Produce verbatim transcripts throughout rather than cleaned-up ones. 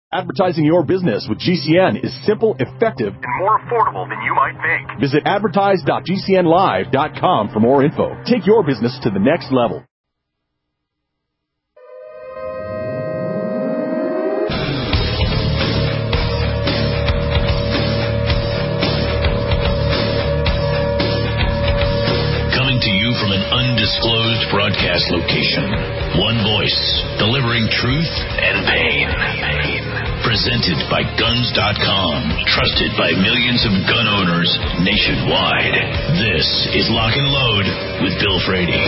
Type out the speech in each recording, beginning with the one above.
Advertising your business with G C N is simple, effective, and more affordable than you might think. Visit advertise dot g c n live dot com for more info. Take your business to the next level. Coming to you from an undisclosed broadcast location. One voice, delivering truth and pain. Presented by guns dot com, trusted by millions of gun owners nationwide. This is Lock and Load with Bill Frady.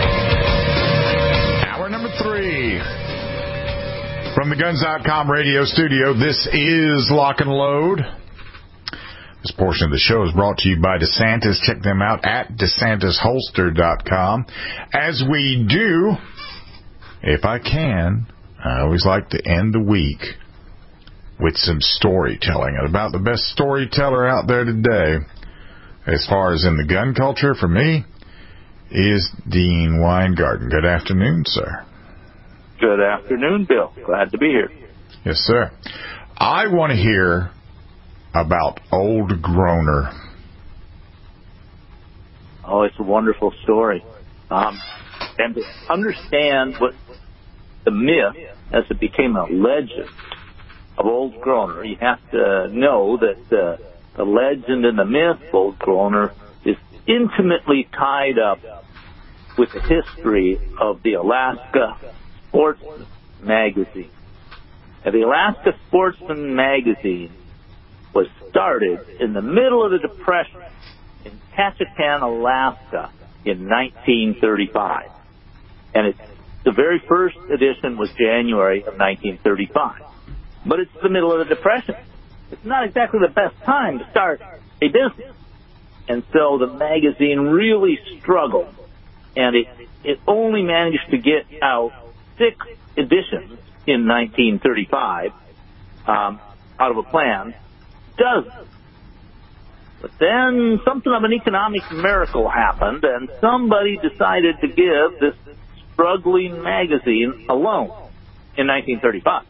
Hour number three. From the guns dot com radio studio, this is Lock and Load. This portion of the show is brought to you by DeSantis. Check them out at desantis holster dot com. As we do, if I can, I always like to end the week with some storytelling. And about the best storyteller out there today, as far as in the gun culture, for me, is Dean Weingarten. Good afternoon, sir. Good afternoon, Bill. Glad to be here. Yes, sir. I want to hear about Old Groner. Oh, it's a wonderful story. Um, and to understand what the myth, as it became a legend, of Old Groner, you have to know that uh, the legend and the myth of Old Groner is intimately tied up with the history of the Alaska Sportsman magazine. Now, the Alaska Sportsman magazine was started in the middle of the Depression in Ketchikan, Alaska in nineteen thirty-five. And it's, the very first edition was January of nineteen thirty-five. But it's the middle of the Depression. It's not exactly the best time to start a business. And so the magazine really struggled. And it, it only managed to get out six editions in nineteen thirty-five, um, out of a planned dozen. But then something of an economic miracle happened, and somebody decided to give this struggling magazine a loan in nineteen thirty-five.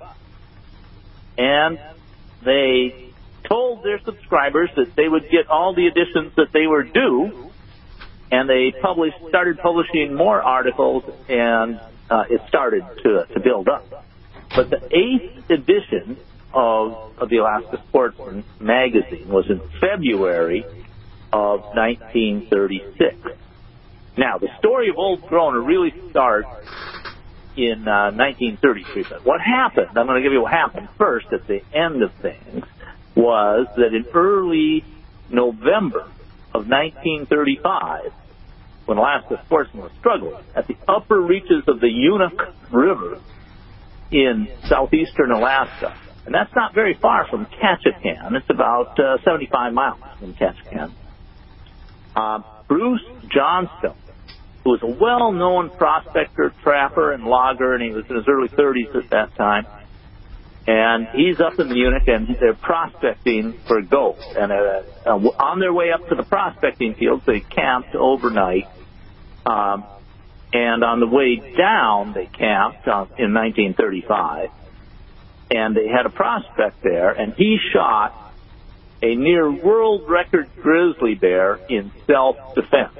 And they told their subscribers that they would get all the editions that they were due, and they published, started publishing more articles, and uh, it started to, to build up. But the eighth edition of, of the Alaska Sportsman magazine was in February of nineteen thirty-six. Now, the story of Old Groner really starts in uh, nineteen thirty-three. But what happened, I'm going to give you what happened first at the end of things, was that in early November of nineteen thirty-five, when Alaska Sportsman was struggling, at the upper reaches of the Uinta River in southeastern Alaska, and that's not very far from Ketchikan. It's about uh, seventy-five miles from Ketchikan. Uh, Bruce Johnstone, who was a well-known prospector, trapper, and logger, and he was in his early thirties at that time. And he's up in the Uinta, and they're prospecting for gold. And uh, uh, on their way up to the prospecting fields, they camped overnight. Um, and on the way down, they camped uh, in nineteen thirty-five. And they had a prospect there, and he shot a near-world record grizzly bear in self-defense.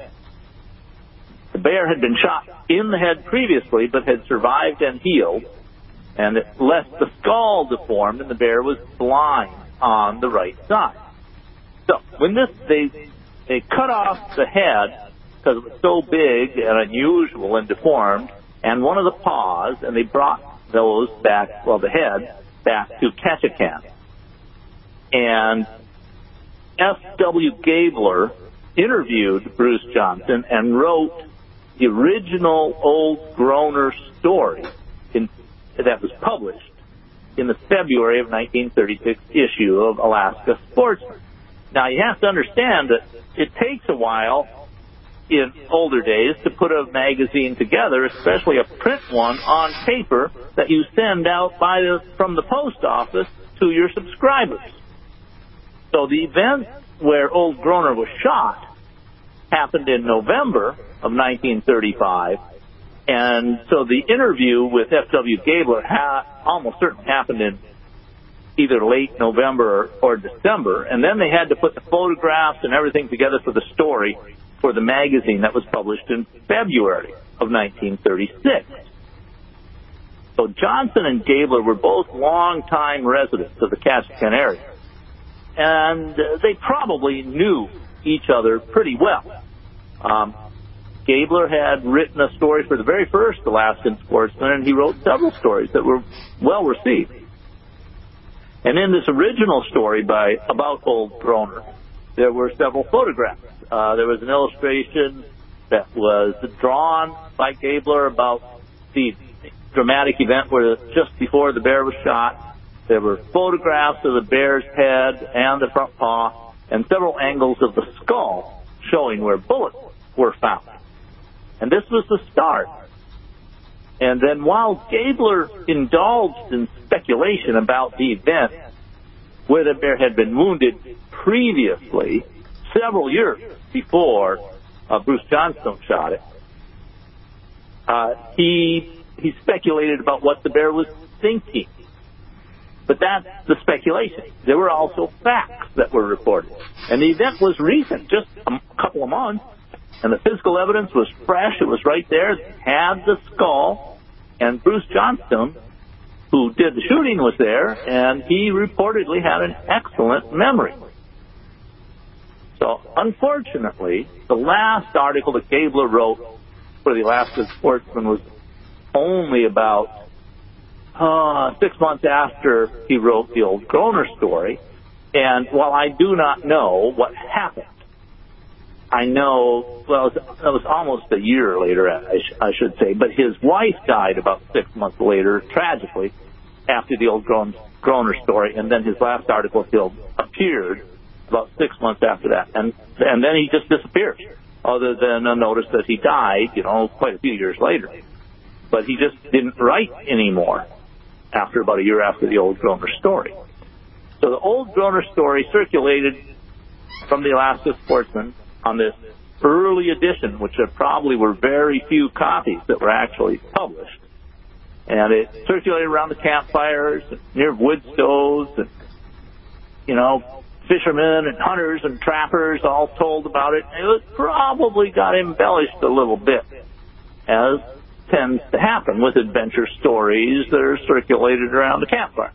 The bear had been shot in the head previously, but had survived and healed, and it left the skull deformed, and the bear was blind on the right side. So when this, they they cut off the head because it was so big and unusual and deformed, and one of the paws, and they brought those back, well, the head back to Ketchikan. And F W Gabler interviewed Bruce Johnson and wrote the original Old Groner story in, that was published in the February of nineteen thirty-six issue of Alaska Sportsman. Now, you have to understand that it takes a while in older days to put a magazine together, especially a print one, on paper that you send out by the, from the post office to your subscribers. So the event where Old Groner was shot happened in November of nineteen thirty-five, and so the interview with F W Gabler ha- almost certainly happened in either late November or, or December, and then they had to put the photographs and everything together for the story for the magazine that was published in February of nineteen thirty-six. So Johnson and Gabler were both longtime residents of the Ketchikan area, and uh, they probably knew each other pretty well. Um, Gabler had written a story for the very first Alaskan Sportsman, and he wrote several stories that were well received. And in this original story by about Old Groner, there were several photographs. Uh, there was an illustration that was drawn by Gabler about the dramatic event where just before the bear was shot. There were photographs of the bear's head and the front paw, and several angles of the skull showing where bullets were found. And this was the start. And then while Gabler indulged in speculation about the event where the bear had been wounded previously, several years before uh, Bruce Johnstone shot it, uh, he he speculated about what the bear was thinking. But that's the speculation. There were also facts that were reported. And the event was recent, just a couple of months, and the physical evidence was fresh. It was right there. It had the skull, and Bruce Johnstone, who did the shooting, was there, and he reportedly had an excellent memory. So, unfortunately, the last article that Gabler wrote for the Alaska Sportsman was only about uh, six months after he wrote the Old Groner story. And while I do not know what happened, I know, well, it was almost a year later, I, sh- I should say, but his wife died about six months later, tragically, after the Old Groner story, and then his last article appeared about six months after that, and and then he just disappeared, other than a notice that he died, you know, quite a few years later. But he just didn't write anymore after about a year after the Old Groner story. So the Old Groner story circulated from the Alaska Sportsman on this early edition, which there probably were very few copies that were actually published. And it circulated around the campfires, near wood stoves, and, you know, fishermen and hunters and trappers all told about it. It probably got embellished a little bit, as tends to happen with adventure stories that are circulated around the campfire.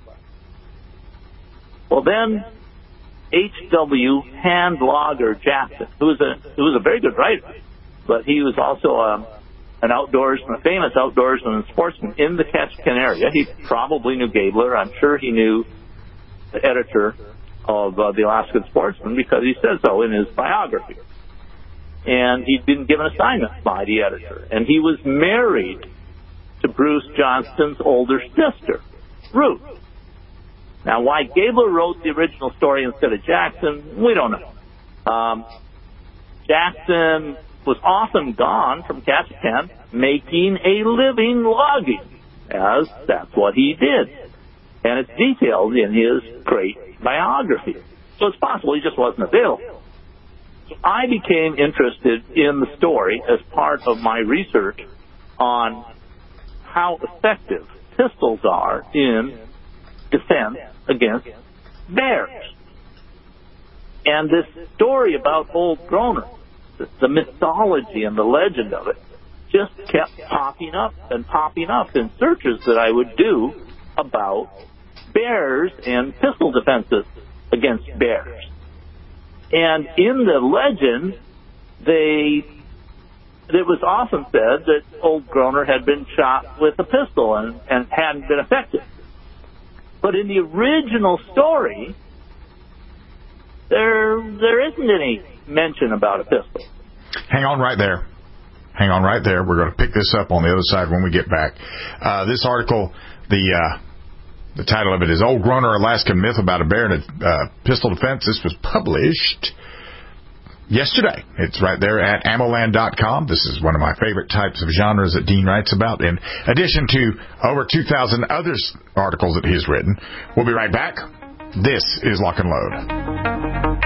Well, then H W Handlogger Jackson, who was a who was a very good writer, but he was also a, an outdoorsman, a famous outdoorsman and sportsman in the Ketchikan area. He probably knew Gabler. I'm sure he knew the editor of uh, the Alaskan Sportsman, because he says so in his biography. And he'd been given assignments by the editor. And he was married to Bruce Johnston's older sister, Ruth. Now, why Gabler wrote the original story instead of Jackson, we don't know. Um, Jackson was often gone from Ketchikan making a living logging, as that's what he did. And it's detailed in his great biography. So it's possible he just wasn't available. So I became interested in the story as part of my research on how effective pistols are in defense against bears. And this story about Old Groner, the, the mythology and the legend of it, just kept popping up and popping up in searches that I would do about bears and pistol defenses against bears. And in the legend, they it was often said that Old Groner had been shot with a pistol and, and hadn't been effective. But in the original story, there there isn't any mention about a pistol. Hang on right there. Hang on right there. We're going to pick this up on the other side when we get back. Uh, this article, the uh, the title of it is Old Groner Alaskan Myth About a Bear and a uh, Pistol Defense. This was published yesterday. It's right there at ammoland dot com. This is one of my favorite types of genres that Dean writes about, in addition to over two thousand other articles that he's written. We'll be right back. This is Lock and Load.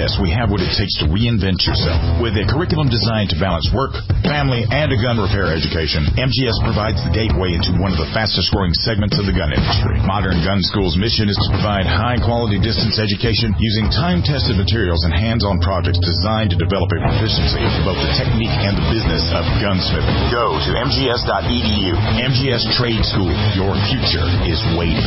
S, we have what it takes to reinvent yourself. With a curriculum designed to balance work, family, and a gun repair education, M G S provides the gateway into one of the fastest-growing segments of the gun industry. Modern Gun School's mission is to provide high-quality distance education using time-tested materials and hands-on projects designed to develop a proficiency in both the technique and the business of gunsmithing. Go to M G S dot E D U. M G S Trade School. Your future is waiting.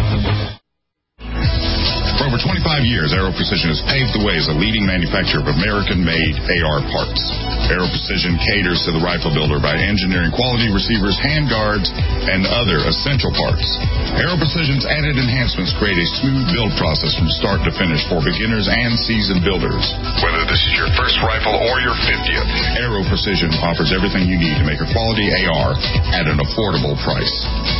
For over twenty-five years, Aero Precision has paved the way as a leading manufacturer of American-made A R parts. Aero Precision caters to the rifle builder by engineering quality receivers, handguards, and other essential parts. Aero Precision's added enhancements create a smooth build process from start to finish for beginners and seasoned builders. Whether this is your first rifle or your fiftieth, Aero Precision offers everything you need to make a quality A R at an affordable price.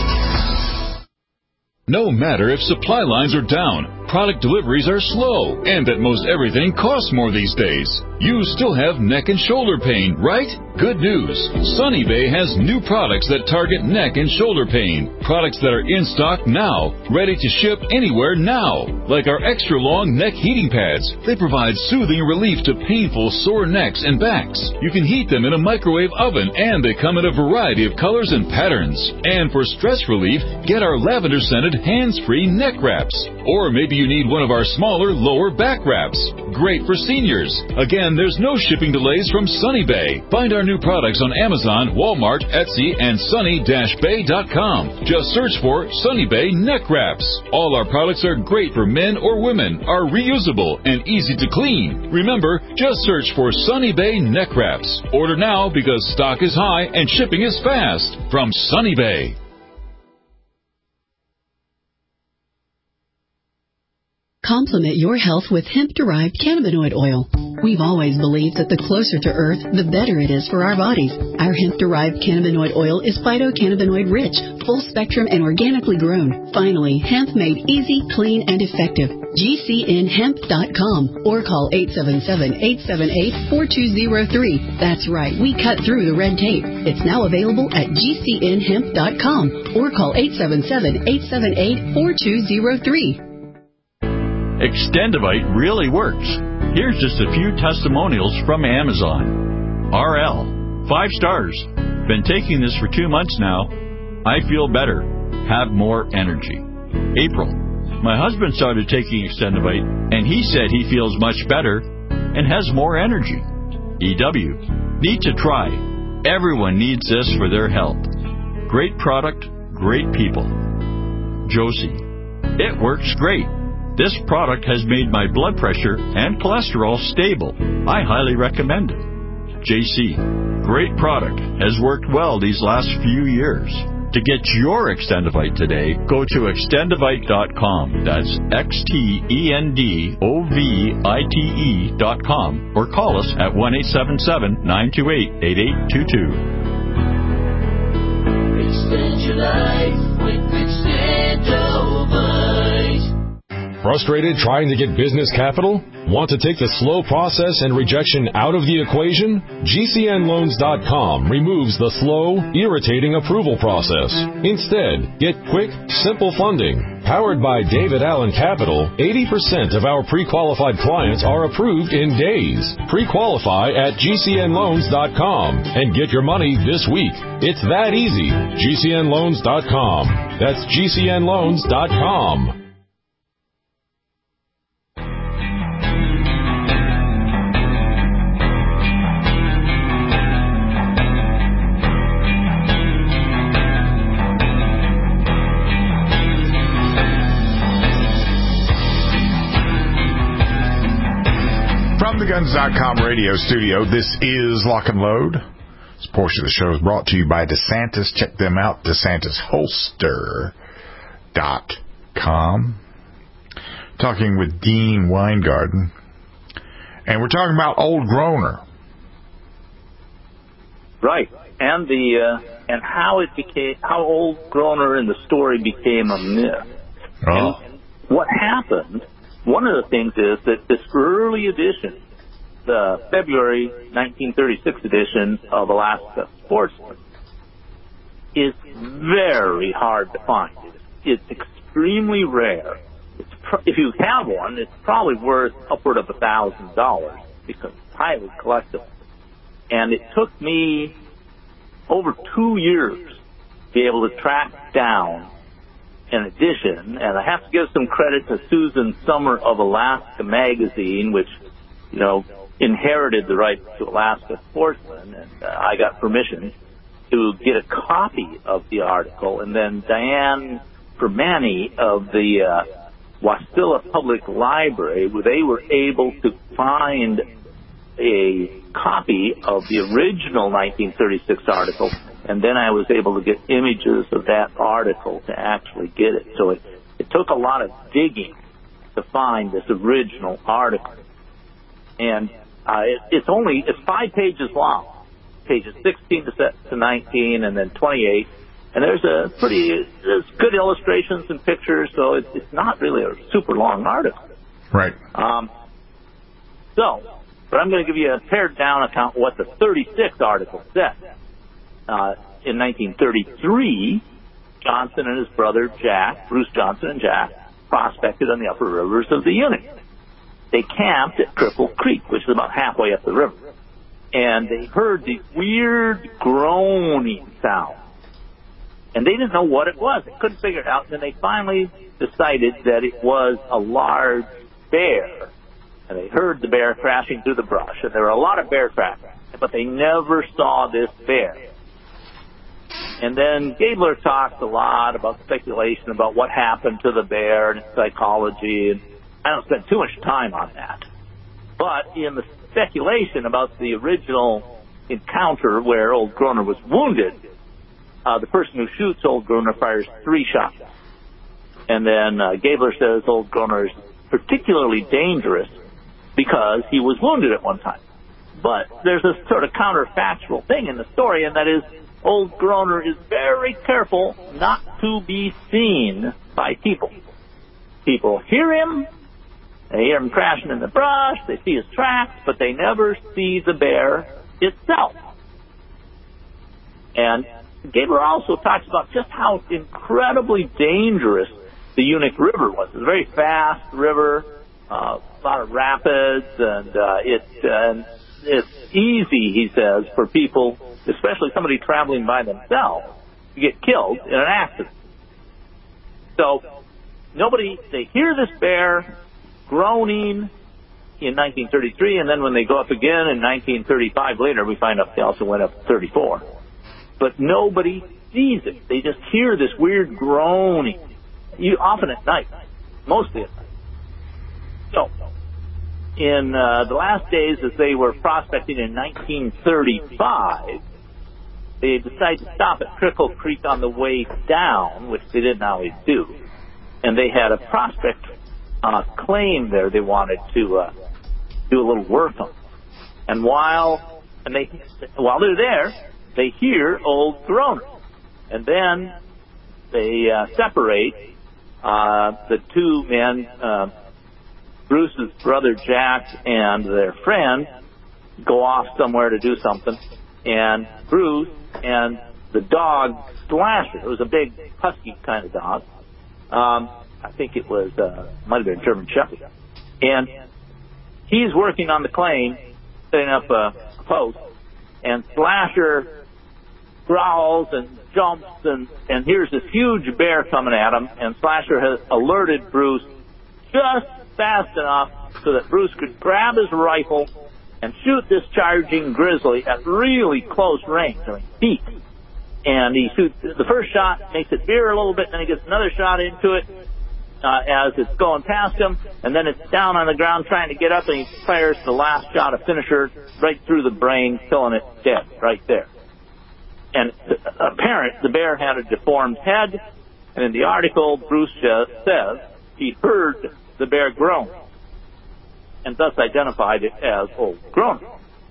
No matter if supply lines are down, product deliveries are slow, and that most everything costs more these days, you still have neck and shoulder pain, right? Good news. Sunny Bay has new products that target neck and shoulder pain. Products that are in stock now, ready to ship anywhere now. Like our extra long neck heating pads. They provide soothing relief to painful sore necks and backs. You can heat them in a microwave oven, and they come in a variety of colors and patterns. And for stress relief, get our lavender-scented hands-free neck wraps. Or maybe you need one of our smaller lower back wraps. Great for seniors. Again, there's no shipping delays from Sunny Bay. Find our new products on Amazon, Walmart, Etsy, and sunny dash bay dot com. Just search for Sunny Bay Neck Wraps. All our products are great for men or women, are reusable, and easy to clean. Remember, just search for Sunny Bay Neck Wraps. Order now because stock is high and shipping is fast. From Sunny Bay. Complement your health with hemp-derived cannabinoid oil. We've always believed that the closer to Earth, the better it is for our bodies. Our hemp-derived cannabinoid oil is phytocannabinoid-rich, full-spectrum, and organically grown. Finally, hemp made easy, clean, and effective. G C N hemp dot com or call eight seven seven, eight seven eight, four two zero three. That's right, we cut through the red tape. It's now available at G C N hemp dot com or call eight seven seven, eight seven eight, four two zero three. Extendivite really works. Here's just a few testimonials from Amazon. R L, five stars. Been taking this for two months now. I feel better. Have more energy. April, my husband started taking Extendivite, and he said he feels much better and has more energy. E W, need to try. Everyone needs this for their health. Great product, great people. Josie, it works great. This product has made my blood pressure and cholesterol stable. I highly recommend it. J C, great product. Has worked well these last few years. To get your Extendivite today, go to extendivite dot com. That's X T E N D O V I T E dot com or call us at one eight seven seven, nine two eight, eight eight two two. Extend your life with Extendivite. Frustrated trying to get business capital? Want to take the slow process and rejection out of the equation? G C N loans dot com removes the slow, irritating approval process. Instead, get quick, simple funding. Powered by David Allen Capital, eighty percent of our pre-qualified clients are approved in days. Pre-qualify at G C N loans dot com and get your money this week. It's that easy. G C N loans dot com. That's G C N loans dot com. From the Guns dot com radio studio, this is Lock and Load. This portion of the show is brought to you by DeSantis. Check them out, DeSantis Holster dot com. Talking with Dean Weingarten. And we're talking about Old Groner. Right. And the uh, and how it became, how Old Groner in the story became a myth. Oh. And what happened, one of the things is that this early edition, the February nineteen thirty-six edition of Alaska Sportsman, is very hard to find. It's extremely rare. it's pr- if you have one, it's probably worth upward of a thousand dollars because it's highly collectible. And it took me over two years to be able to track down an edition, and I have to give some credit to Susan Summer of Alaska Magazine, which, you know, inherited the rights to Alaska Sportsman, and uh, I got permission to get a copy of the article, and then Diane Permani of the uh, Wasilla Public Library, where they were able to find a copy of the original nineteen thirty-six article, and then I was able to get images of that article to actually get it. So it, it took a lot of digging to find this original article. And uh, it, it's only, it's five pages long, pages sixteen to nineteen and then twenty-eight. And there's a pretty, there's good illustrations and pictures, so it's, it's not really a super long article. Right. Um, so, but I'm going to give you a pared down account of what the thirty-six article said. Uh, in nineteen thirty-three, Johnson and his brother Jack, Bruce Johnson and Jack, prospected on the upper rivers of the Unit. They camped at Cripple Creek, which is about halfway up the river. And they heard these weird groaning sounds. And they didn't know what it was. They couldn't figure it out. And then they finally decided that it was a large bear. And they heard the bear crashing through the brush. And there were a lot of bear tracks. But they never saw this bear. And then Gabler talked a lot about speculation about what happened to the bear and its psychology. And I don't spend too much time on that. But in the speculation about the original encounter where Old Groner was wounded, uh, the person who shoots Old Groner fires three shots. And then uh, Gabler says Old Groner is particularly dangerous because he was wounded at one time. But there's a sort of counterfactual thing in the story, and that is Old Groner is very careful not to be seen by people. People hear him, they hear him crashing in the brush, they see his tracks, but they never see the bear itself. And Gabler also talks about just how incredibly dangerous the Unit River was. It's a very fast river, uh, a lot of rapids, and uh, it, uh, it's easy, he says, for people, especially somebody traveling by themselves, to get killed in an accident. So nobody, they hear this bear groaning in nineteen thirty-three, and then when they go up again in nineteen thirty-five, later we find out they also went up to thirty-four. But nobody sees it. They just hear this weird groaning, you, often at night, mostly at night. So, in uh, the last days as they were prospecting in nineteen thirty-five, they decided to stop at Cripple Creek on the way down, which they didn't always do. And they had a prospect uh, claim there they wanted to uh, do a little work on. And while and they while they're there, they hear Old Groner. And then they uh, separate uh, the two men, uh, Bruce's brother Jack and their friend, go off somewhere to do something. And Bruce and the dog Slasher, it was a big husky kind of dog. Um, I think it was, uh, might have been a German Shepherd. And he's working on the claim, setting up a post, and Slasher growls and jumps and, and here's this huge bear coming at him, and Slasher has alerted Bruce just fast enough so that Bruce could grab his rifle and shoot this charging grizzly at really close range, I mean, feet. And he shoots, the first shot makes it veer a little bit, then he gets another shot into it uh, as it's going past him, and then it's down on the ground trying to get up, and he fires the last shot, a finisher, right through the brain, killing it dead right there. And apparent, the bear had a deformed head, and in the article, Bruce says he heard the bear groan, and thus identified it as Old Groner.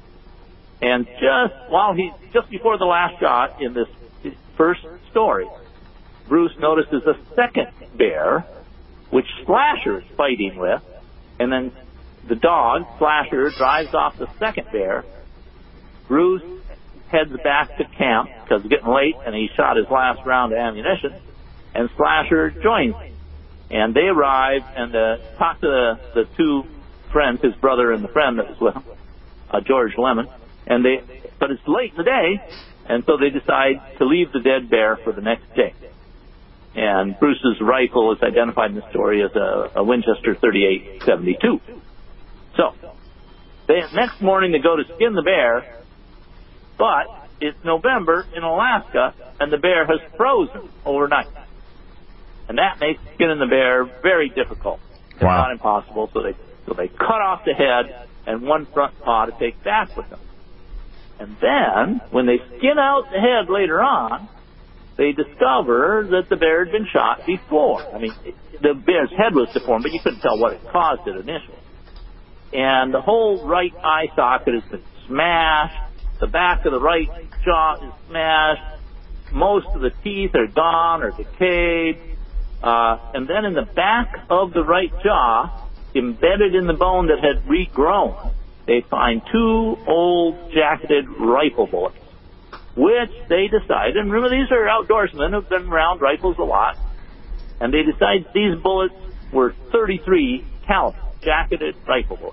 And just while he, just before the last shot in this first story, Bruce notices a second bear, which Slasher is fighting with, and then the dog, Slasher, drives off the second bear. Bruce heads back to camp because it's getting late and he shot his last round of ammunition, and Slasher joins him. And they arrive and uh, talk to the, the two friends, his brother and the friend that was with him, uh, George Lemon. And they, but it's late in the day, and so they decide to leave the dead bear for the next day. And Bruce's rifle is identified in the story as a, a Winchester thirty-eight seventy-two. So, they, next morning they go to skin the bear, but it's November in Alaska, and the bear has frozen overnight. And that makes skinning the bear very difficult. It's wow. not impossible, so they, so they cut off the head and one front paw to take back with them. And then, when they skin out the head later on, they discover that the bear had been shot before. I mean, the bear's head was deformed, but you couldn't tell what had caused it initially. And the whole right eye socket has been smashed. The back of the right jaw is smashed. Most of the teeth are gone or decayed. Uh, and then in the back of the right jaw, embedded in the bone that had regrown, they find two old jacketed rifle bullets, which they decide, and remember these are outdoorsmen who've been around rifles a lot, and they decide these bullets were thirty-three caliber jacketed rifle bullets.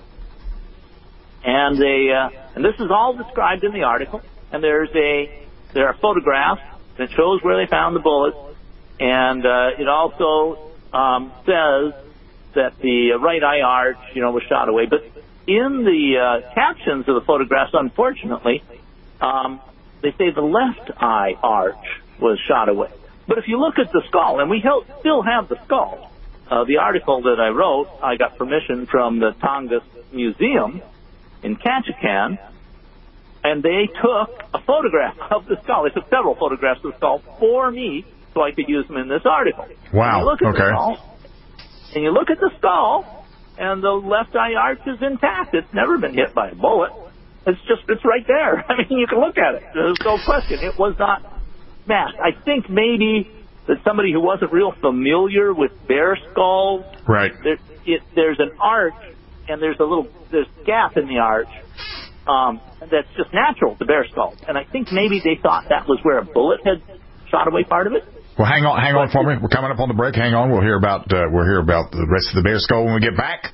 And they, uh, and this is all described in the article, and there's a, there are photographs that shows where they found the bullets, and uh, it also um, says that the right eye arch, you know, was shot away. But in the uh, captions of the photographs, unfortunately, um, they say the left eye arch was shot away. But if you look at the skull, and we still have the skull, uh, the article that I wrote, I got permission from the Tongass Museum in Ketchikan, and they took a photograph of the skull. They took several photographs of the skull for me so I could use them in this article. Wow, and you look at okay. the skull, and you look at the skull, and the left eye arch is intact. It's never been hit by a bullet. It's just, it's right there. I mean, you can look at it. There's no question. It was not smashed. I think maybe that somebody who wasn't real familiar with bear skulls, right? There, it, there's an arch, and there's a little, there's a gap in the arch um, that's just natural to bear skulls. And I think maybe they thought that was where a bullet had shot away part of it. Well, hang on, hang on for me. We're coming up on the break. Hang on. We'll hear about uh, we'll hear about the rest of the bear skull when we get back.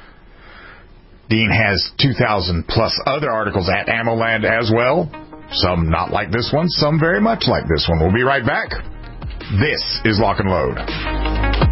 Dean has two thousand plus other articles at AmmoLand as well. Some not like this one, some very much like this one. We'll be right back. This is Lock and Load.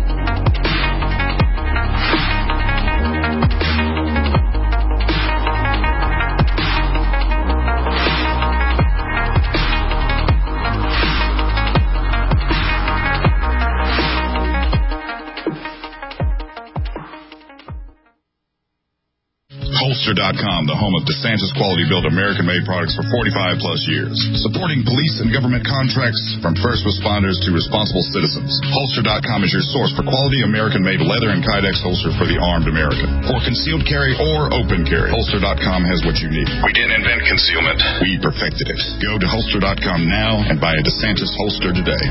Holster dot com, the home of DeSantis quality-built American-made products for forty-five plus years. Supporting police and government contracts from first responders to responsible citizens. Holster dot com is your source for quality American-made leather and Kydex holster for the armed American. For concealed carry or open carry, Holster dot com has what you need. We didn't invent concealment. We perfected it. Go to Holster dot com now and buy a DeSantis holster today.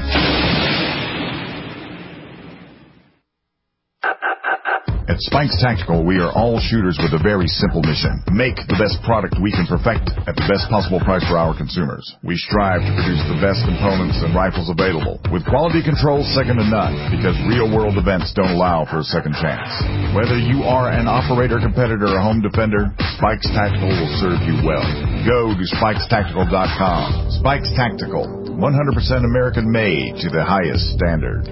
At Spikes Tactical, we are all shooters with a very simple mission. Make the best product we can perfect at the best possible price for our consumers. We strive to produce the best components and rifles available, with quality control second to none, because real-world events don't allow for a second chance. Whether you are an operator, competitor, or home defender, Spikes Tactical will serve you well. Go to Spikes Tactical dot com. Spikes Tactical, one hundred percent American-made to the highest standard.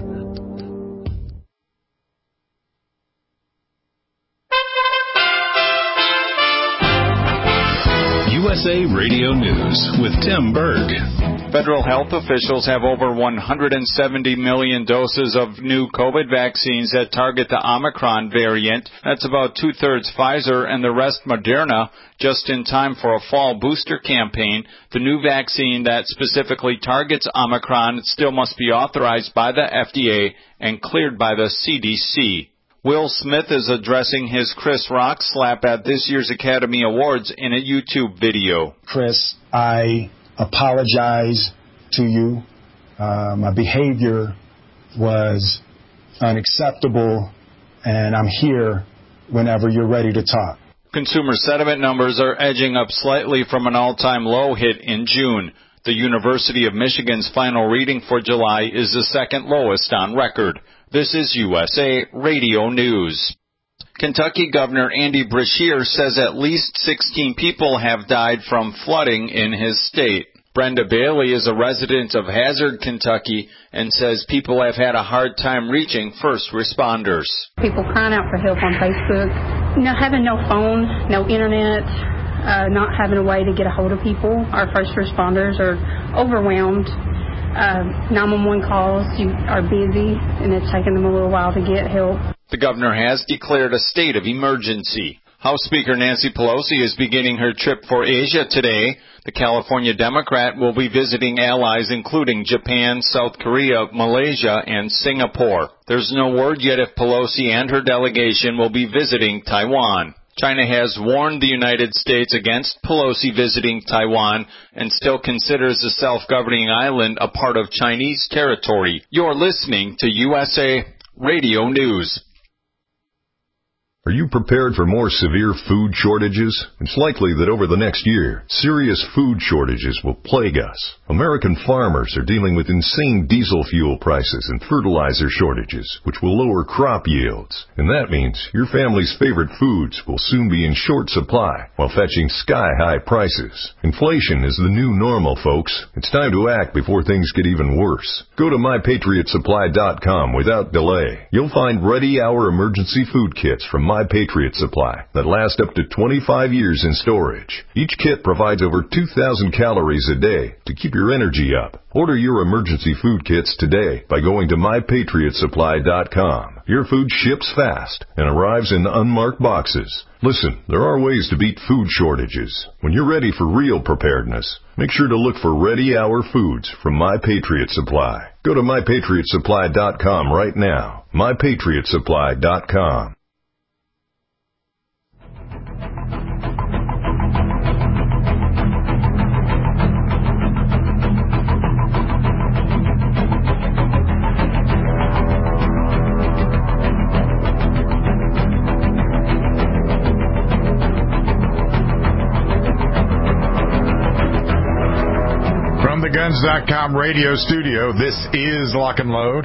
U S A Radio News with Tim Berg. Federal health officials have over one hundred seventy million doses of new COVID vaccines that target the Omicron variant. That's about two-thirds Pfizer and the rest Moderna, just in time for a fall booster campaign. The new vaccine that specifically targets Omicron still must be authorized by the F D A and cleared by the C D C. Will Smith is addressing his Chris Rock slap at this year's Academy Awards in a YouTube video. Chris, I apologize to you. Uh, my behavior was unacceptable, and I'm here whenever you're ready to talk. Consumer sentiment numbers are edging up slightly from an all-time low hit in June. The University of Michigan's final reading for July is the second lowest on record. This is U S A Radio News. Kentucky Governor Andy Beshear says at least sixteen people have died from flooding in his state. Brenda Bailey is a resident of Hazard, Kentucky, and says people have had a hard time reaching first responders. People crying out for help on Facebook, you know, having no phone, no internet, uh, not having a way to get a hold of people. Our first responders are overwhelmed. Uh, nine one one calls you are busy, and it's taking them a little while to get help. The governor has declared a state of emergency. House Speaker Nancy Pelosi is beginning her trip for Asia today. The California Democrat will be visiting allies including Japan, South Korea, Malaysia, and Singapore. There's no word yet if Pelosi and her delegation will be visiting Taiwan. China has warned the United States against Pelosi visiting Taiwan and still considers the self-governing island a part of Chinese territory. You're listening to U S A Radio News. Are you prepared for more severe food shortages? It's likely that over the next year, serious food shortages will plague us. American farmers are dealing with insane diesel fuel prices and fertilizer shortages, which will lower crop yields. And that means your family's favorite foods will soon be in short supply while fetching sky-high prices. Inflation is the new normal, folks. It's time to act before things get even worse. Go to my patriot supply dot com without delay. You'll find ready-hour emergency food kits from My Patriot Supply that last up to twenty-five years in storage. Each kit provides over two thousand calories a day to keep your energy up. Order your emergency food kits today by going to my patriot supply dot com. Your food ships fast and arrives in unmarked boxes. Listen, there are ways to beat food shortages. When you're ready for real preparedness, make sure to look for Ready Hour Foods from My Patriot Supply. Go to my patriot supply dot com right now. my patriot supply dot com. The Guns dot com radio studio. This is Lock and Load.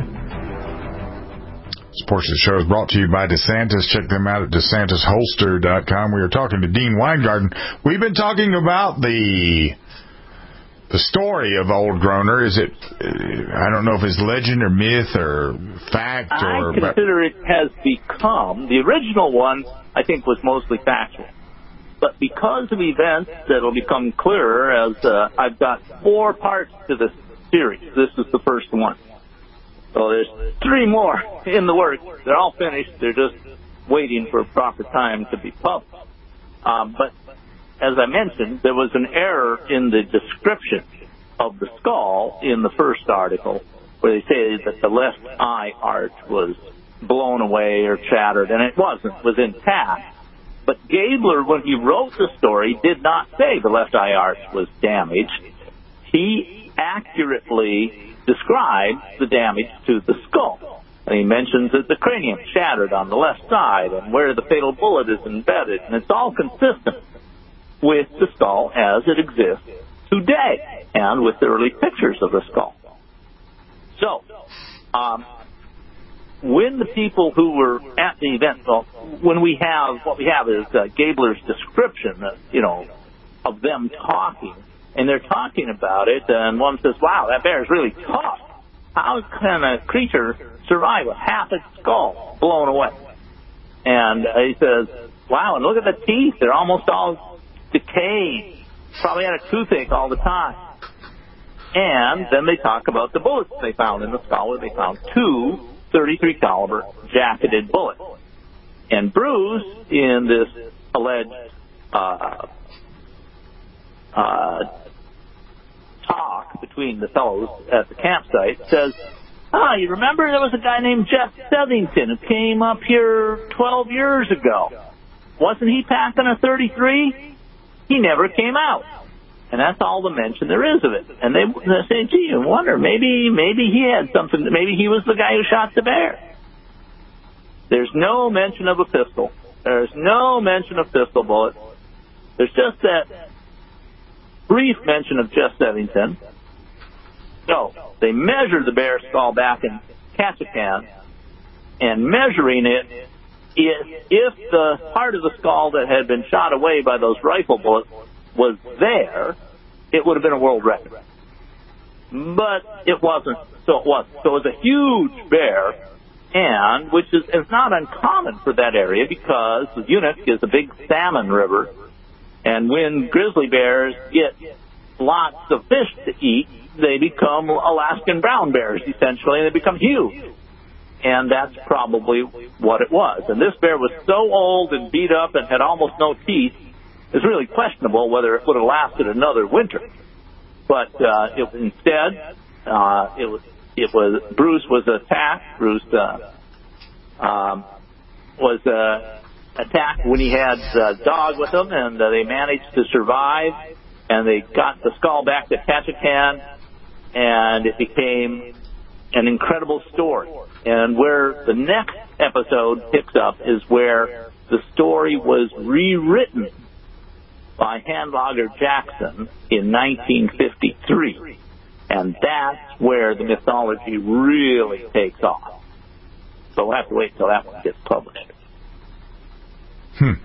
This portion of the show is brought to you by DeSantis. Check them out at DeSantis Holster dot com. We are talking to Dean Weingarten. We've been talking about the the story of Old Groner. Is it, I don't know if it's legend or myth or fact or... I consider it has become, the original one, I think, was mostly factual. But because of events that will become clearer as uh, I've got four parts to this series. This is the first one. So there's three more in the works. They're all finished. They're just waiting for a proper time to be published. Um, but as I mentioned, there was an error in the description of the skull in the first article where they say that the left eye arch was blown away or shattered, and it wasn't. It was intact. But Gabler, when he wrote the story, did not say the left eye arch was damaged. He accurately described the damage to the skull. And he mentions that the cranium shattered on the left side and where the fatal bullet is embedded. And it's all consistent with the skull as it exists today and with the early pictures of the skull. So, um, when the people who were at the event, well, when we have, what we have is uh, Gabler's description, uh, you know, of them talking, and they're talking about it, and one says, wow, that bear is really tough. How can a creature survive with half its skull blown away? And uh, he says, wow, and look at the teeth. They're almost all decayed. Probably had a toothache all the time. And then they talk about the bullets they found in the skull, where they found two thirty-three caliber jacketed bullets. And Bruce, in this alleged uh, uh, talk between the fellows at the campsite, says, ah, you remember there was a guy named Jeff Sevington who came up here twelve years ago. Wasn't he packing a thirty-three? He never came out. And that's all the mention there is of it. And they, they say, gee, I wonder, maybe maybe he had something, maybe he was the guy who shot the bear. There's no mention of a pistol. There's no mention of pistol bullets. There's just that brief mention of Jeff Sevington. So, they measured the bear skull back in Ketchikan, and measuring it, if, if the part of the skull that had been shot away by those rifle bullets was there, it would have been a world record. But it wasn't, so it wasn't. So it was a huge bear, and which is, is not uncommon for that area because the Uinta is a big salmon river, and when grizzly bears get lots of fish to eat, they become Alaskan brown bears, essentially, and they become huge. And that's probably what it was. And this bear was so old and beat up and had almost no teeth, it's really questionable whether it would have lasted another winter. But uh, it, instead, uh, it was it was Bruce was attacked. Bruce uh, um, was uh, attacked when he had a dog with him, and uh, they managed to survive. And they got the skull back to Ketchikan, and it became an incredible story. And where the next episode picks up is where the story was rewritten by Handlager Jackson in nineteen fifty-three. And that's where the mythology really takes off. So we'll have to wait until that one gets published. Hmm.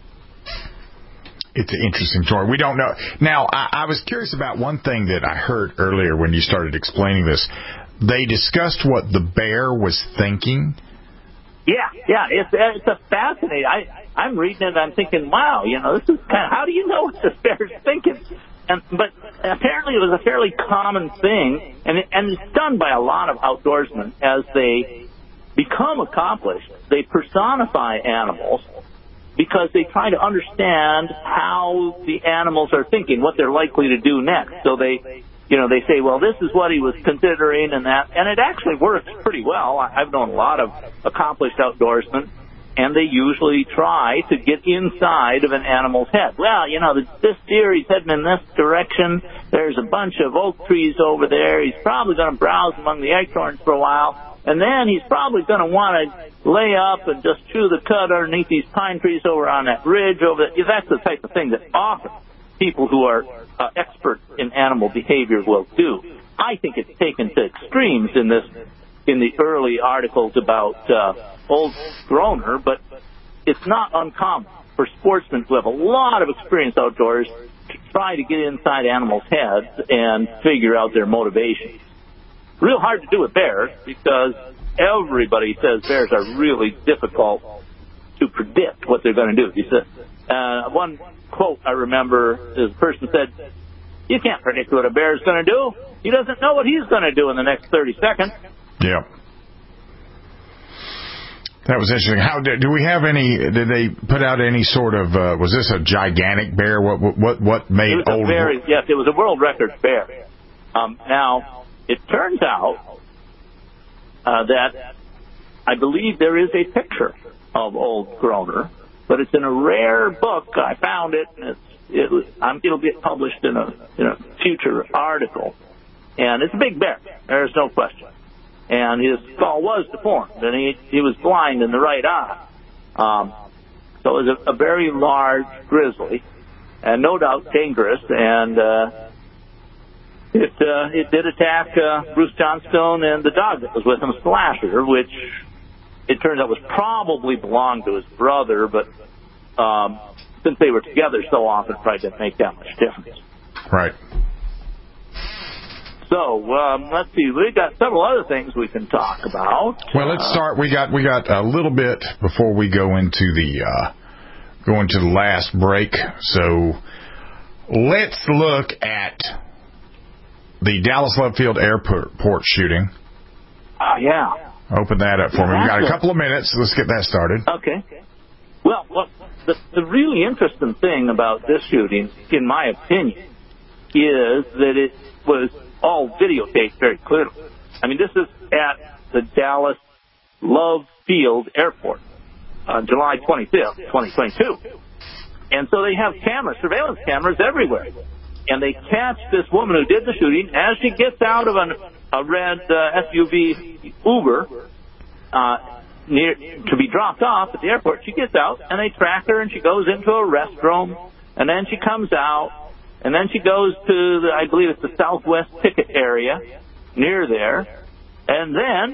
It's an interesting story. We don't know. Now, I, I was curious about one thing that I heard earlier when you started explaining this. They discussed what the bear was thinking. Yeah, yeah, it's it's a fascinating. I I'm reading it and I'm thinking, wow, you know, this is kind of, how do you know what this bear's thinking? And but apparently it was a fairly common thing, and it, and it's done by a lot of outdoorsmen as they become accomplished. They personify animals because they try to understand how the animals are thinking, what they're likely to do next. So they. You know, they say, well, this is what he was considering and that, and it actually works pretty well. I've known a lot of accomplished outdoorsmen, and they usually try to get inside of an animal's head. Well, you know, this deer, he's heading in this direction. There's a bunch of oak trees over there. He's probably going to browse among the acorns for a while, and then he's probably going to want to lay up and just chew the cud underneath these pine trees over on that ridge over there. That's the type of thing that often people who are uh, experts in animal behavior will do. I think it's taken to extremes in this, in the early articles about uh, Old Groner, but it's not uncommon for sportsmen who have a lot of experience outdoors to try to get inside animals' heads and figure out their motivations. Real hard to do with bears because everybody says bears are really difficult to predict what they're going to do. You said, uh, one quote I remember is a person said, you can't predict what a bear is going to do. He doesn't know what he's going to do in the next thirty seconds. Yeah. That was interesting. How did, do we have any, did they put out any sort of, uh, was this a gigantic bear? What what what made it was old? A very, yes, it was a world record bear. Um, now, it turns out uh, that I believe there is a picture of Old Groner, but it's in a rare book. I found it, and it's, it, um, it'll get published in a, in a future article. And it's a big bear. There's no question. And his skull was deformed, and he he was blind in the right eye. Um, so it was a, a very large grizzly, and no doubt dangerous. And uh, it uh, it did attack uh, Bruce Johnstone and the dog that was with him, Slasher, which it turns out was probably belonged to his brother, but um, since they were together so often, it probably didn't make that much difference. Right. So um, let's see. We got several other things we can talk about. Well, let's start. We got we got a little bit before we go into the uh, go into the last break. So let's look at the Dallas Love Field Airport shooting. Oh, uh, yeah. Open that up for me. We got a couple of minutes. Let's get that started. Okay. Well, well the, the really interesting thing about this shooting, in my opinion, is that it was all videotaped very clearly. I mean, this is at the Dallas Love Field Airport on July twenty-fifth, twenty twenty-two. And so they have cameras, surveillance cameras everywhere. And they catch this woman who did the shooting as she gets out of an, a red uh, S U V Uber uh, near, to be dropped off at the airport. She gets out, and they track her, and she goes into a restroom, and then she comes out. And then she goes to, the, I believe it's the Southwest Ticket area, near there. And then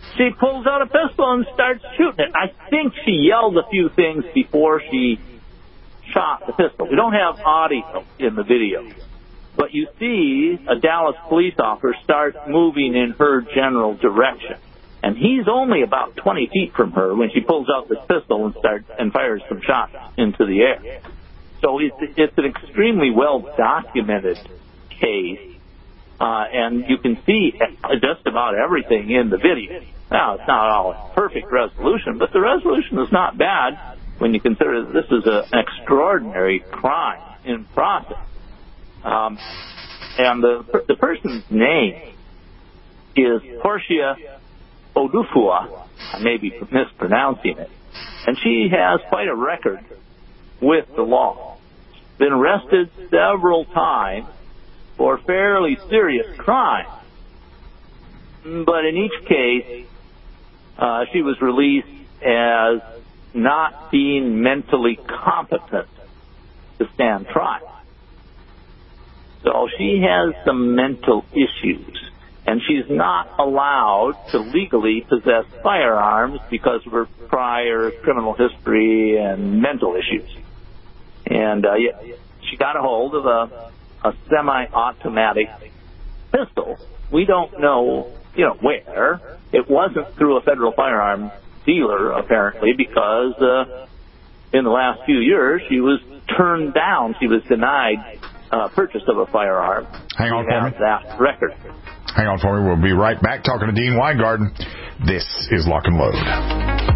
she pulls out a pistol and starts shooting it. I think she yelled a few things before she shot the pistol. We don't have audio in the video, but you see a Dallas police officer start moving in her general direction. And he's only about twenty feet from her when she pulls out this pistol and starts and fires some shots into the air. So it's, it's an extremely well-documented case, uh, and you can see just about everything in the video. Now, it's not all a perfect resolution, but the resolution is not bad when you consider that this is a, an extraordinary crime in process. Um, and the, the person's name is Portia Odufua. I may be mispronouncing it. And she has quite a record with the law. Been arrested several times for fairly serious crimes. But in each case, uh, she was released as not being mentally competent to stand trial. So she has some mental issues, and she's not allowed to legally possess firearms because of her prior criminal history and mental issues. And uh, she got a hold of a, a semi-automatic pistol. We don't know, you know, where. It wasn't through a federal firearm dealer, apparently, because uh, in the last few years she was turned down. She was denied uh, purchase of a firearm. Hang on for me. That record. Hang on for me. We'll be right back talking to Dean Weingarten. This is Lock and Load.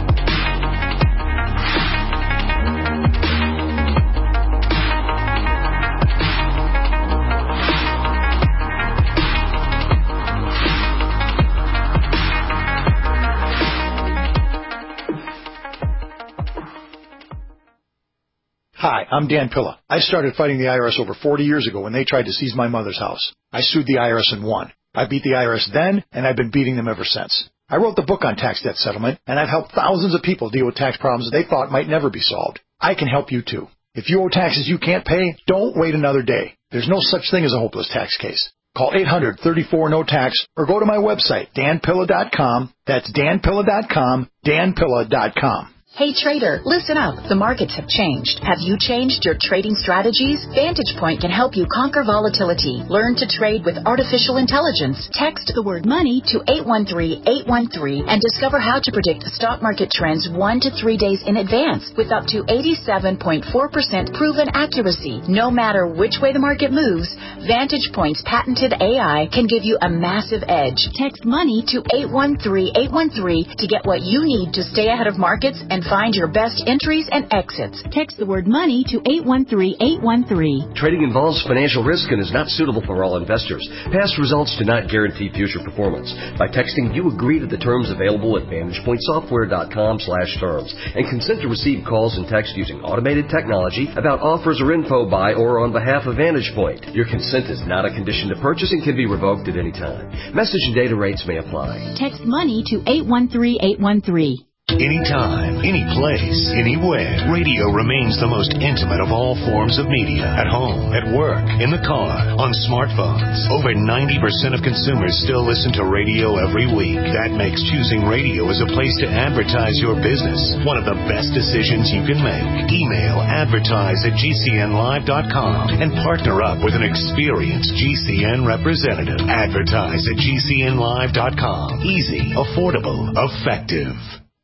Hi, I'm Dan Pilla. I started fighting the I R S over forty years ago when they tried to seize my mother's house. I sued the I R S and won. I beat the I R S then, and I've been beating them ever since. I wrote the book on tax debt settlement, and I've helped thousands of people deal with tax problems they thought might never be solved. I can help you too. If you owe taxes you can't pay, don't wait another day. There's no such thing as a hopeless tax case. Call eight hundred, thirty-four, N O T A X or go to my website, dan pilla dot com. That's dan pilla dot com, dan pilla dot com. Hey trader, listen up. The markets have changed. Have you changed your trading strategies? Vantage Point can help you conquer volatility. Learn to trade with artificial intelligence. Text the word money to eight one three, eight one three and discover how to predict stock market trends one to three days in advance with up to eighty-seven point four percent proven accuracy. No matter which way the market moves, Vantage Point's patented A I can give you a massive edge. Text money to eight one three, eight one three to get what you need to stay ahead of markets and find your best entries and exits. Text the word money to eight one three, eight one three. Trading involves financial risk and is not suitable for all investors. Past results do not guarantee future performance. By texting, you agree to the terms available at vantage point software dot com slash terms and consent to receive calls and text using automated technology about offers or info by or on behalf of Vantage Point. Your consent is not a condition to purchase and can be revoked at any time. Message and data rates may apply. Text money to eight one three, eight one three. Anytime, any place, anywhere, radio remains the most intimate of all forms of media. At home, at work, in the car, on smartphones. Over ninety percent of consumers still listen to radio every week. That makes choosing radio as a place to advertise your business one of the best decisions you can make. Email advertise at g c n live dot com and partner up with an experienced G C N representative. Advertise at g c n live dot com. Easy, affordable, effective.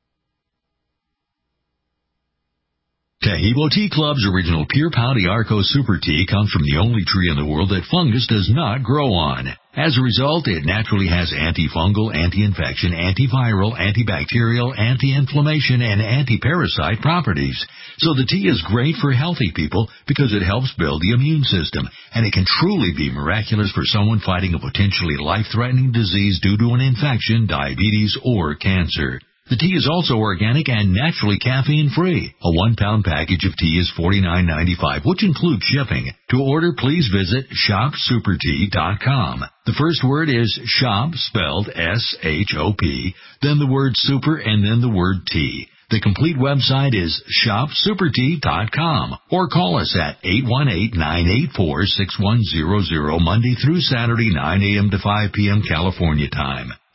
Taheebo Tea Club's original Pure Pouty Arco Super Tea comes from the only tree in the world that fungus does not grow on. As a result, it naturally has antifungal, anti-infection, antiviral, antibacterial, anti-inflammation, and anti-parasite properties. So the tea is great for healthy people because it helps build the immune system, and it can truly be miraculous for someone fighting a potentially life-threatening disease due to an infection, diabetes, or cancer. The tea is also organic and naturally caffeine-free. A one-pound package of tea is forty-nine ninety-five, which includes shipping. To order, please visit shop super tea dot com. The first word is shop, spelled S H O P, then the word super, and then the word tea. The complete website is shop super tea dot com, or call us at eight one eight, nine eight four, six one zero zero Monday through Saturday, nine a.m. to five p.m. California time.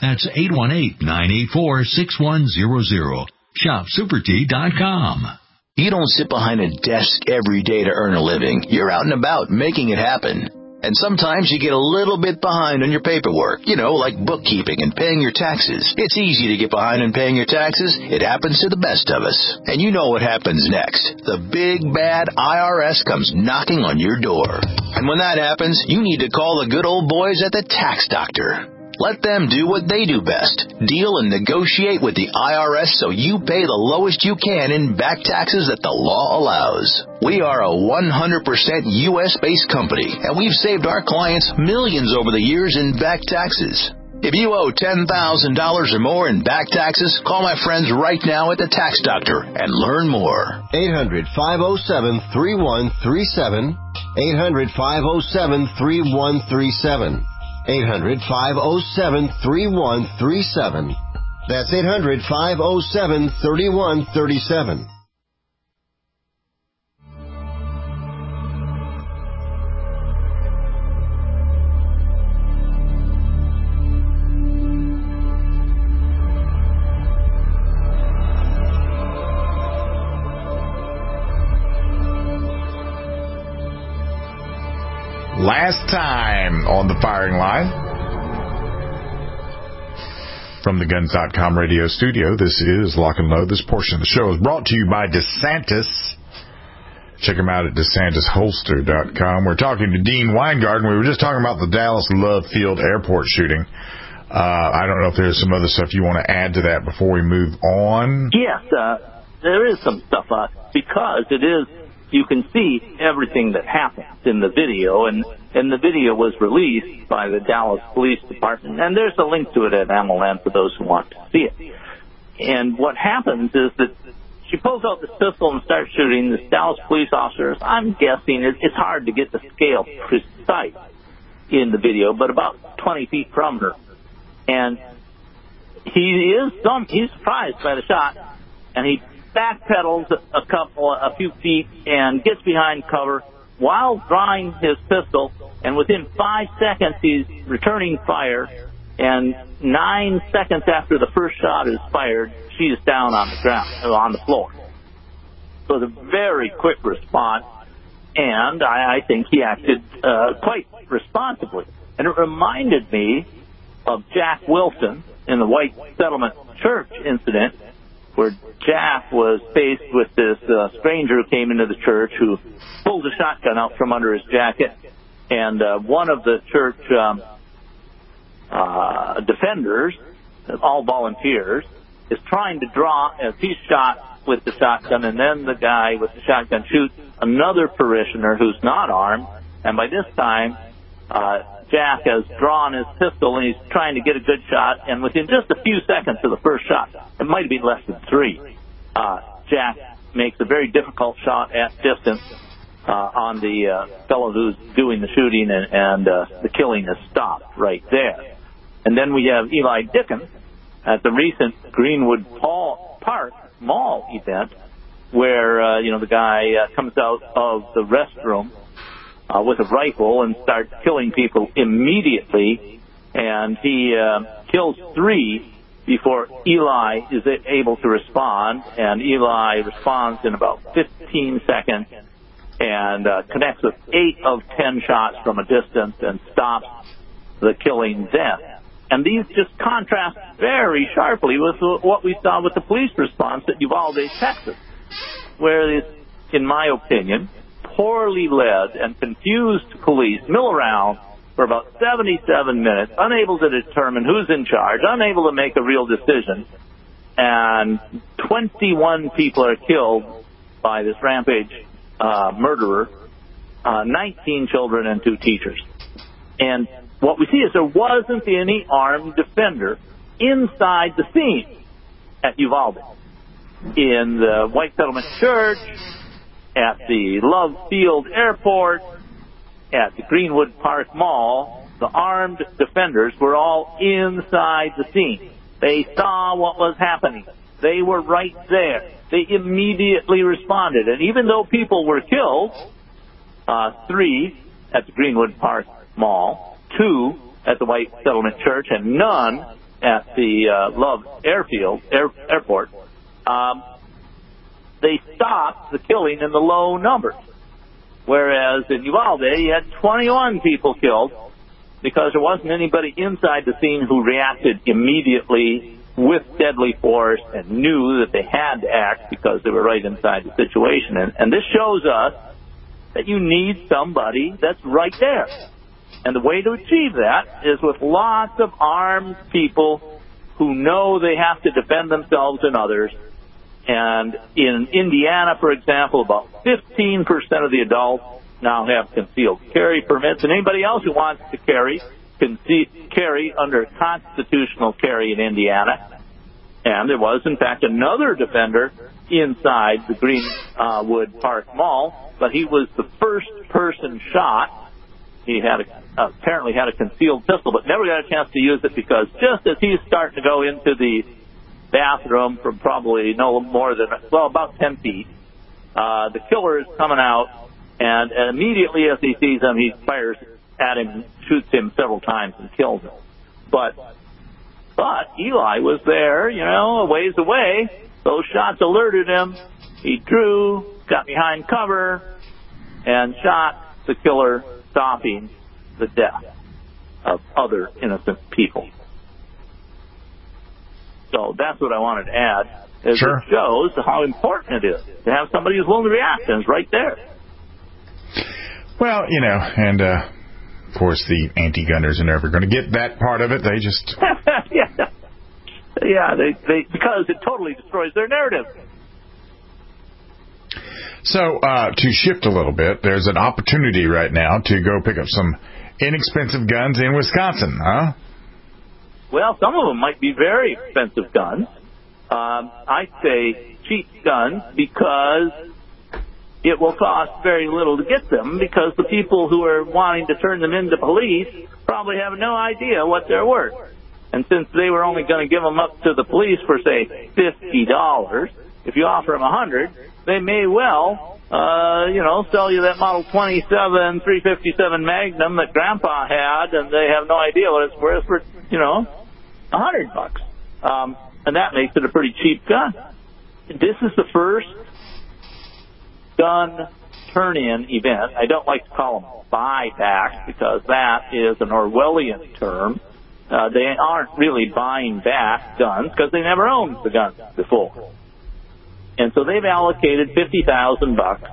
That's eight one eight, nine eight four, six one zero zero. shop super tea dot com. You don't sit behind a desk every day to earn a living. You're out and about making it happen. And sometimes you get a little bit behind on your paperwork, you know, like bookkeeping and paying your taxes. It's easy to get behind on paying your taxes. It happens to the best of us. And you know what happens next. The big, bad I R S comes knocking on your door. And when that happens, you need to call the good old boys at the Tax Doctor. Let them do what they do best. Deal and negotiate with the I R S so you pay the lowest you can in back taxes that the law allows. We are a one hundred percent U S-based company, and we've saved our clients millions over the years in back taxes. If you owe ten thousand dollars or more in back taxes, call my friends right now at the Tax Doctor and learn more. eight hundred, five oh seven, three one three seven. eight hundred, five oh seven, three one three seven. eight hundred, five oh seven, three one three seven. That's eight hundred, five oh seven, three one three seven. Last time on the firing line from the guns dot com radio studio, this is Lock and Load. This portion of the show is brought to you by DeSantis. Check them out at DeSantis Holster dot com. We're talking to Dean Weingarten. We were just talking about the Dallas Love Field airport shooting. Uh, I don't know if there's some other stuff you want to add to that before we move on. Yes, uh, there is some stuff, uh, because it is, you can see everything that happens in the video, and, and the video was released by the Dallas Police Department, and there's a link to it at A M O L A N for those who want to see it. And what happens is that she pulls out this pistol and starts shooting. This Dallas police officers, I'm guessing, it, it's hard to get the scale precise in the video, but about twenty feet from her. And he is some, he's surprised by the shot, and he backpedals a couple, a few feet and gets behind cover while drawing his pistol, and within five seconds he's returning fire, and nine seconds after the first shot is fired, she's down on the ground, on the floor. So it's a very quick response, and I, I think he acted uh, quite responsibly. And it reminded me of Jack Wilson in the White Settlement Church incident, where Jack was faced with this uh, stranger who came into the church who pulled a shotgun out from under his jacket, and uh, one of the church um, uh, defenders, all volunteers, is trying to draw as he's shot with the shotgun, and then the guy with the shotgun shoots another parishioner who's not armed, and by this time uh, Jack has drawn his pistol and he's trying to get a good shot, and within just a few seconds of the first shot, it might have been less than three, uh, Jack makes a very difficult shot at distance uh, on the uh, fellow who's doing the shooting, and, and uh, the killing is stopped right there. And then we have Eli Dickens at the recent Greenwood Park Mall event, where uh, you know the guy uh, comes out of the restroom uh, with a rifle and starts killing people immediately, and he uh, kills three before Eli is able to respond, and Eli responds in about fifteen seconds and uh, connects with eight of ten shots from a distance and stops the killing then. And these just contrast very sharply with what we saw with the police response at Uvalde, Texas, where it's, in my opinion, poorly led and confused police mill around for about seventy-seven minutes, unable to determine who's in charge, unable to make a real decision, and twenty-one people are killed by this rampage uh, murderer, uh, nineteen children and two teachers. And what we see is there wasn't any armed defender inside the scene at Uvalde. In the White Settlement Church, at the Love Field Airport, at the Greenwood Park Mall, the armed defenders were all inside the scene. They saw what was happening. They were right there. They immediately responded. And even though people were killed, uh, three at the Greenwood Park Mall, two at the White Settlement Church, and none at the uh, Love Airfield air, Airport, um, they stopped the killing in the low numbers. Whereas in Uvalde, you had twenty-one people killed because there wasn't anybody inside the scene who reacted immediately with deadly force and knew that they had to act because they were right inside the situation. And, and this shows us that you need somebody that's right there. And the way to achieve that is with lots of armed people who know they have to defend themselves and others. And in Indiana, for example, about fifteen percent of the adults now have concealed carry permits. And anybody else who wants to carry can see, carry under constitutional carry in Indiana. And there was, in fact, another defender inside the Greenwood Park Mall, but he was the first person shot. He had a, uh, apparently had a concealed pistol, but never got a chance to use it because just as he's starting to go into the bathroom from probably no more than, well, about ten feet, uh, the killer is coming out, and, and immediately as he sees him, he fires at him, shoots him several times and kills him. But, but Eli was there, you know, a ways away. Those shots alerted him. He drew, got behind cover, and shot the killer, stopping the death of other innocent people. So that's what I wanted to add. Is sure. It shows how important it is to have somebody who's willing to react and is right there. Well, you know, and uh, of course the anti-gunners are never going to get that part of it. They just yeah, yeah, they they because it totally destroys their narrative. So uh, to shift a little bit, there's an opportunity right now to go pick up some inexpensive guns in Wisconsin, huh? Well, some of them might be very expensive guns. Um, I say cheap guns because it will cost very little to get them because the people who are wanting to turn them into police probably have no idea what they're worth. And since they were only going to give them up to the police for, say, fifty dollars, if you offer them one hundred dollars, they may well, uh, you know, sell you that Model twenty-seven three fifty-seven Magnum that Grandpa had, and they have no idea what it's worth for, you know, a hundred bucks. Um, and that makes it a pretty cheap gun. This is the first gun turn-in event. I don't like to call them buybacks because that is an Orwellian term. Uh, they aren't really buying back guns because they never owned the guns before. And so they've allocated fifty thousand bucks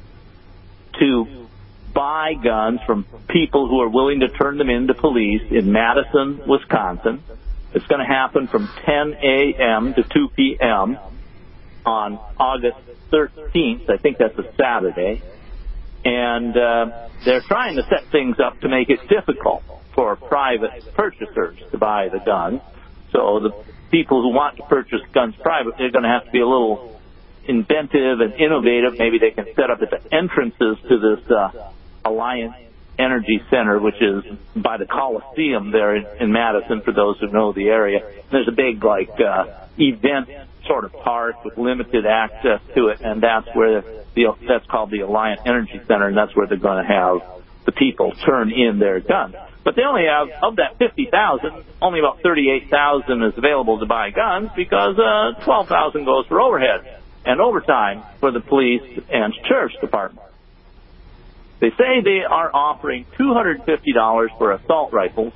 to buy guns from people who are willing to turn them into police in Madison, Wisconsin. It's going to happen from ten a.m. to two p.m. on August thirteenth. I think that's a Saturday. And uh, they're trying to set things up to make it difficult for private purchasers to buy the guns. So the people who want to purchase guns privately are going to have to be a little inventive and innovative. Maybe they can set up at the entrances to this uh, Alliant Energy Center, which is by the Coliseum there in, in Madison, for those who know the area. There's a big, like, uh, event sort of park with limited access to it, and that's where the, that's called the Alliant Energy Center, and that's where they're going to have the people turn in their guns. But they only have, of that fifty thousand, only about thirty-eight thousand is available to buy guns because uh, twelve thousand goes for overhead and overtime for the police and sheriff's department. They say they are offering two hundred fifty dollars for assault rifles,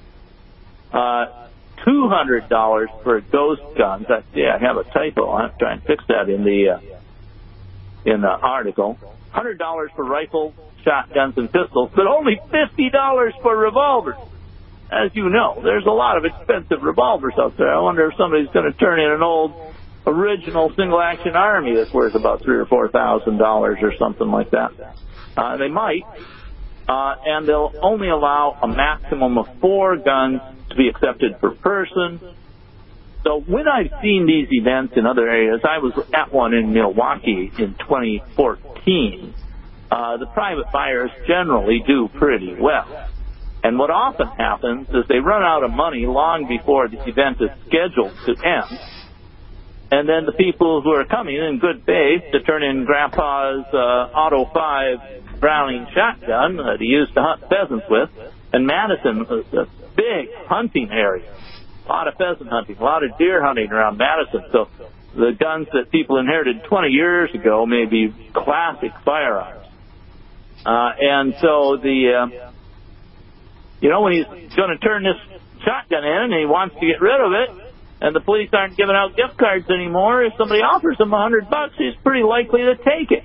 uh, two hundred dollars for ghost guns. I, yeah, I have a typo. I'll have to try and fix that in the uh, in the article. one hundred dollars for rifles, shotguns, and pistols, but only fifty dollars for revolvers. As you know, there's a lot of expensive revolvers out there. I wonder if somebody's going to turn in an old original single-action Army that's worth about three or four thousand dollars or something like that. Uh, they might, uh, and they'll only allow a maximum of four guns to be accepted per person. So when I've seen these events in other areas, I was at one in Milwaukee in twenty fourteen. Uh, the private buyers generally do pretty well. And what often happens is they run out of money long before the event is scheduled to end. And then the people who are coming in good faith to turn in Grandpa's uh, Auto five Browning shotgun that he used to hunt pheasants with, and Madison was a big hunting area. a lot of pheasant hunting, a lot of deer hunting around Madison. So the guns that people inherited twenty years ago may be classic firearms. Uh, and so the, uh, you know, when he's going to turn this shotgun in and he wants to get rid of it, and the police aren't giving out gift cards anymore, if somebody offers him a hundred bucks, he's pretty likely to take it.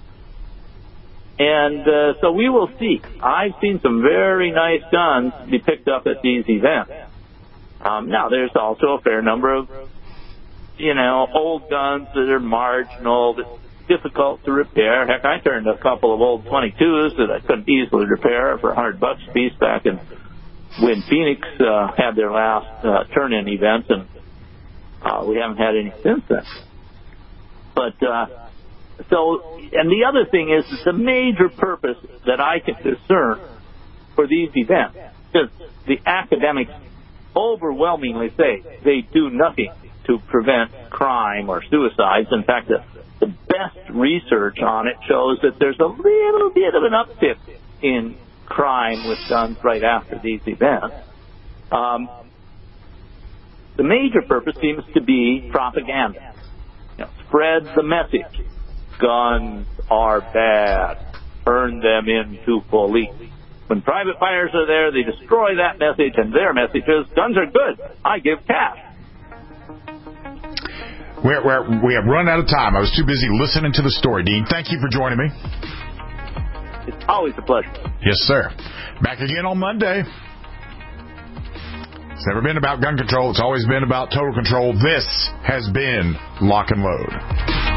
And uh, so we will see. I've seen some very nice guns be picked up at these events. Um, now, there's also a fair number of, you know, old guns that are marginal, that's difficult to repair. Heck, I turned a couple of old twenty-twos that I couldn't easily repair for a hundred bucks a piece back in when Phoenix uh, had their last uh, turn-in event, and uh, we haven't had any since then. But uh, so, and the other thing is that the major purpose that I can discern for these events, because the academics overwhelmingly say they do nothing to prevent crime or suicides. In fact, the, the best research on it shows that there's a little bit of an uptick in crime with guns right after these events. Um, the major purpose seems to be propaganda. You know, spread the message. Guns are bad. Turn them into police. When private fires are there, they destroy that message, and their message is, guns are good. I give cash. We're, we're, we have run out of time. I was too busy listening to the story, Dean. Thank you for joining me. It's always a pleasure. Yes, sir. Back again on Monday. It's never been about gun control. It's always been about total control. This has been Lock and Load.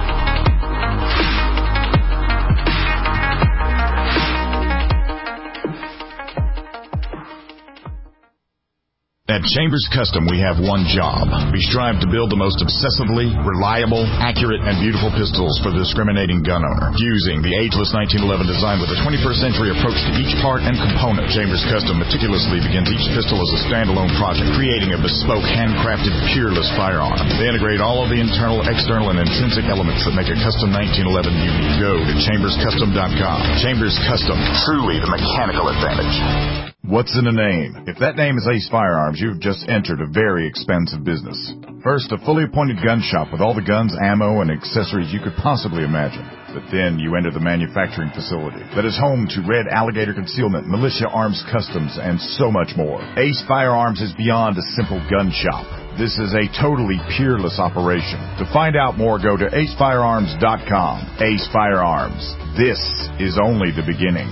At Chambers Custom, we have one job. We strive to build the most obsessively reliable, accurate, and beautiful pistols for the discriminating gun owner. Using the ageless nineteen eleven design with a twenty-first century approach to each part and component, Chambers Custom meticulously begins each pistol as a standalone project, creating a bespoke, handcrafted, peerless firearm. They integrate all of the internal, external, and intrinsic elements that make a custom nineteen eleven unique. Go to chambers custom dot com. Chambers Custom, truly the mechanical advantage. What's in a name? If that name is Ace Firearms, you've just entered a very expensive business. First, a fully appointed gun shop with all the guns, ammo, and accessories you could possibly imagine. But then you enter the manufacturing facility that is home to Red Alligator Concealment, Militia Arms Customs, and so much more. Ace Firearms is beyond a simple gun shop. This is a totally peerless operation. To find out more, go to ace firearms dot com. Ace Firearms. This is only the beginning.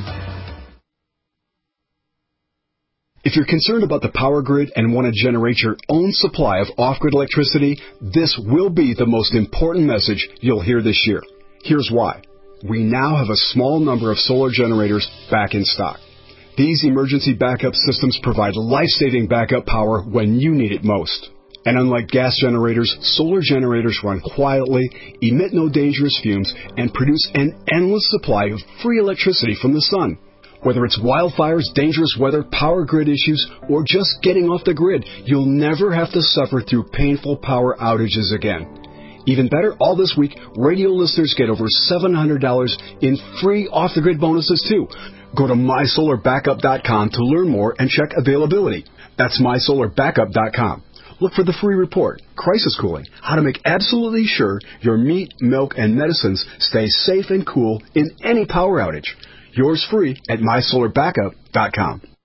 If you're concerned about the power grid and want to generate your own supply of off-grid electricity, this will be the most important message you'll hear this year. Here's why. We now have a small number of solar generators back in stock. These emergency backup systems provide life-saving backup power when you need it most. And unlike gas generators, solar generators run quietly, emit no dangerous fumes, and produce an endless supply of free electricity from the sun. Whether it's wildfires, dangerous weather, power grid issues, or just getting off the grid, you'll never have to suffer through painful power outages again. Even better, all this week, radio listeners get over seven hundred dollars in free off-the-grid bonuses, too. Go to my solar backup dot com to learn more and check availability. That's my solar backup dot com. Look for the free report, Crisis Cooling, how to make absolutely sure your meat, milk, and medicines stay safe and cool in any power outage. Yours free at my solar backup dot com.